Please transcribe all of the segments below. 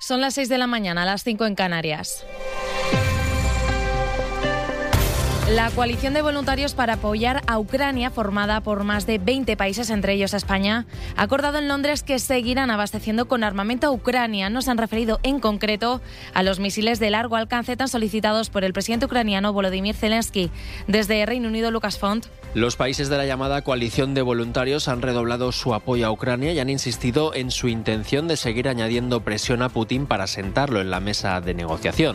Son las 6 de la mañana, las 5 en Canarias. La coalición de voluntarios para apoyar a Ucrania, formada por más de 20 países, entre ellos España, ha acordado en Londres que seguirán abasteciendo con armamento a Ucrania. No se han referido en concreto a los misiles de largo alcance tan solicitados por el presidente ucraniano Volodymyr Zelensky. Desde Reino Unido, Lucas Font. Los países de la llamada coalición de voluntarios han redoblado su apoyo a Ucrania y han insistido en su intención de seguir añadiendo presión a Putin para sentarlo en la mesa de negociación.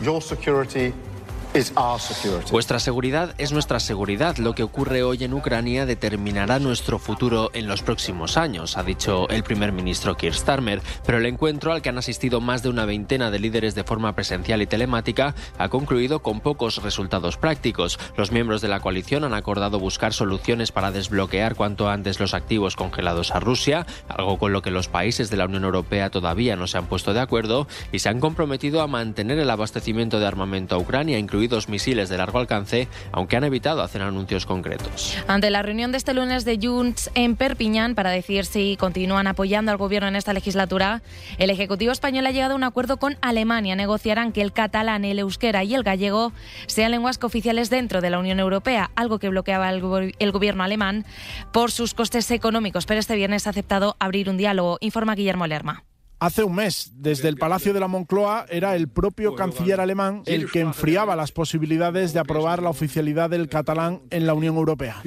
Vuestra seguridad es nuestra seguridad. Lo que ocurre hoy en Ucrania determinará nuestro futuro en los próximos años, ha dicho el primer ministro Keir Starmer. Pero el encuentro, al que han asistido más de una veintena de líderes de forma presencial y telemática, ha concluido con pocos resultados prácticos. Los miembros de la coalición han acordado buscar soluciones para desbloquear cuanto antes los activos congelados a Rusia, algo con lo que los países de la Unión Europea todavía no se han puesto de acuerdo, y se han comprometido a mantener el abastecimiento de armamento a Ucrania, incluidos misiles de largo alcance, aunque han evitado hacer anuncios concretos. Ante la reunión de este lunes de Junts en Perpiñán para decidir si continúan apoyando al gobierno en esta legislatura, el Ejecutivo español ha llegado a un acuerdo con Alemania. Negociarán que el catalán, el euskera y el gallego sean lenguas cooficiales dentro de la Unión Europea, algo que bloqueaba el gobierno alemán por sus costes económicos. Pero este viernes ha aceptado abrir un diálogo, informa Guillermo Lerma. Hace un mes, desde el Palacio de la Moncloa, era el propio canciller alemán el que enfriaba las posibilidades de aprobar la oficialidad del catalán en la Unión Europea.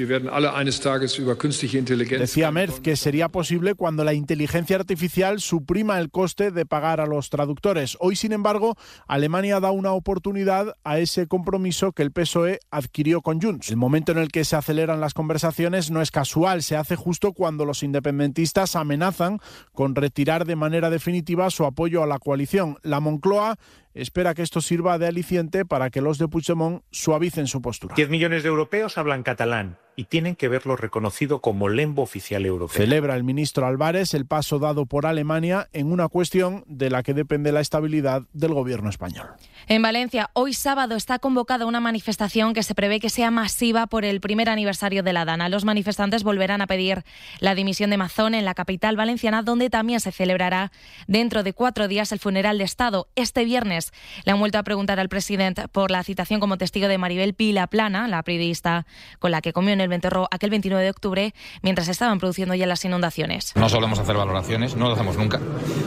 Decía Merz que sería posible cuando la inteligencia artificial suprima el coste de pagar a los traductores. Hoy, sin embargo, Alemania da una oportunidad a ese compromiso que el PSOE adquirió con Junts. El momento en el que se aceleran las conversaciones no es casual, se hace justo cuando los independentistas amenazan con retirar de manera definitiva su apoyo a la coalición. La Moncloa espera que esto sirva de aliciente para que los de Puigdemont suavicen su postura. 10 millones de europeos hablan catalán y tienen que verlo reconocido como lengua oficial europea. Celebra el ministro Álvarez el paso dado por Alemania en una cuestión de la que depende la estabilidad del gobierno español. En Valencia, hoy sábado está convocada una manifestación que se prevé que sea masiva por el primer aniversario de la Dana. Los manifestantes volverán a pedir la dimisión de Mazón en la capital valenciana, donde también se celebrará dentro de 4 días el funeral de Estado. Este viernes le han vuelto a preguntar al presidente por la citación como testigo de Maribel Vilaplana, la periodista con la que comió en el Ventorro aquel 29 de octubre, mientras estaban produciendo ya las inundaciones. No solemos hacer valoraciones, no lo hacemos nunca,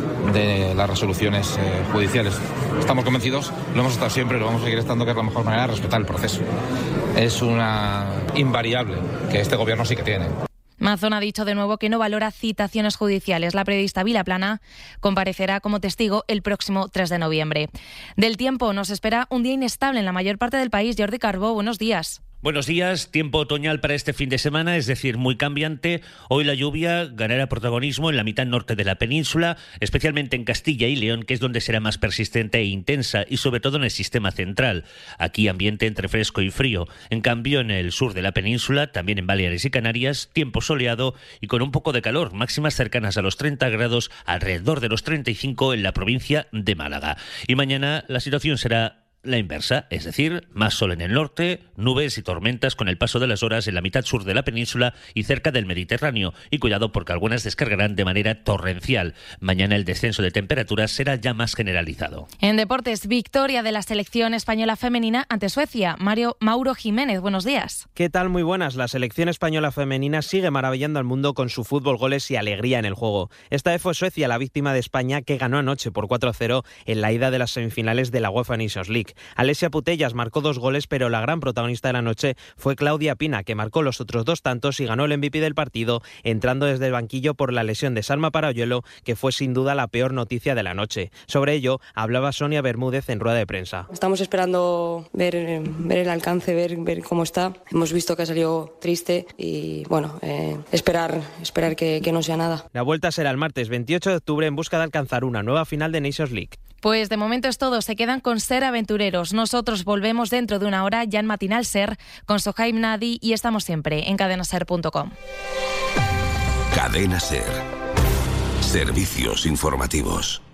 de las resoluciones judiciales. Estamos convencidos, lo hemos estado siempre y lo vamos a seguir estando, que es la mejor manera de respetar el proceso. Es una invariable que este gobierno sí que tiene. Mazón ha dicho de nuevo que no valora citaciones judiciales. La periodista Vilaplana comparecerá como testigo el próximo 3 de noviembre. Del tiempo, nos espera un día inestable en la mayor parte del país. Jordi Carbó, buenos días. Buenos días, tiempo otoñal para este fin de semana, es decir, muy cambiante. Hoy la lluvia ganará protagonismo en la mitad norte de la península, especialmente en Castilla y León, que es donde será más persistente e intensa, y sobre todo en el sistema central. Aquí ambiente entre fresco y frío. En cambio, en el sur de la península, también en Baleares y Canarias, tiempo soleado y con un poco de calor, máximas cercanas a los 30 grados, alrededor de los 35 en la provincia de Málaga. Y mañana la situación será la inversa, es decir, más sol en el norte, nubes y tormentas con el paso de las horas en la mitad sur de la península y cerca del Mediterráneo. Y cuidado porque algunas descargarán de manera torrencial. Mañana el descenso de temperaturas será ya más generalizado. En deportes, victoria de la selección española femenina ante Suecia. Mauro Jiménez, buenos días. ¿Qué tal? Muy buenas. La selección española femenina sigue maravillando al mundo con su fútbol, goles y alegría en el juego. Esta vez fue Suecia la víctima de España, que ganó anoche por 4-0 en la ida de las semifinales de la UEFA Nations League. Alessia Putellas marcó 2 goles, pero la gran protagonista de la noche fue Claudia Pina, que marcó los otros 2 tantos y ganó el MVP del partido, entrando desde el banquillo por la lesión de Salma Parayuelo, que fue sin duda la peor noticia de la noche. Sobre ello hablaba Sonia Bermúdez en rueda de prensa. Estamos esperando ver el alcance, ver cómo está. Hemos visto que ha salido triste y bueno, esperar que no sea nada. La vuelta será el martes 28 de octubre en busca de alcanzar una nueva final de Nations League. Pues de momento es todo, se quedan con Ser Aventureros. Nosotros volvemos dentro de una hora ya en Matinal Ser con Sohaib Nadi y estamos siempre en cadenaser.com. Cadena Ser. Servicios informativos.